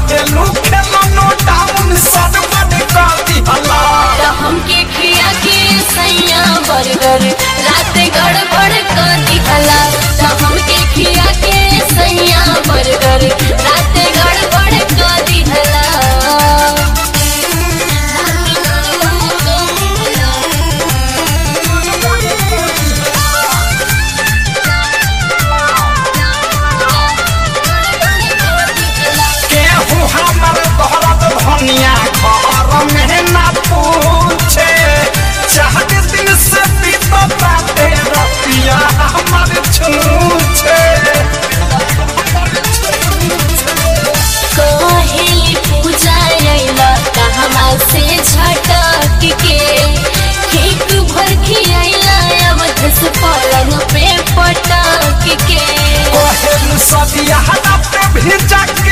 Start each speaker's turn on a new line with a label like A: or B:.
A: कहेलू खेलो नो डाउन सरवर कर दिहला
B: हमके खिया के सैया बर्गर रात गड़बड़ कर दिहला हमके खिया के सैया बर्गर रात गड़बड़ कर दिहला
A: केहू हमर दौलत धनिया घर में ना पूछे चाहत दिन से बीतता रतिया हमर छूछे
B: कहेली पूजा अइला कहवा से झटक के एक भर खियाइला अवध से पलंग पे पटक के
A: कहेलू सदिया पे भी जाके